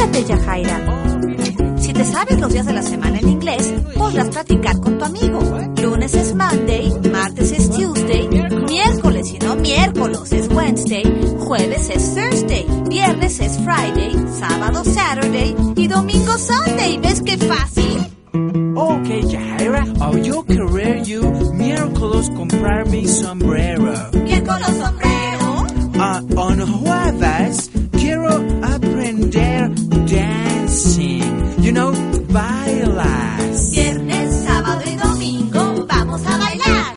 Fíjate, Yajaira. Si te sabes los días de la semana en inglés, podrás practicar con tu amigo. Lunes es Monday, martes es Tuesday, miércoles y no miércoles es Wednesday, jueves es Thursday, viernes es Friday, sábado Saturday y domingo Sunday. ¿Ves qué fácil? Okay, Yajaira, yo querer you miércoles comprar mi sombrero. Miércoles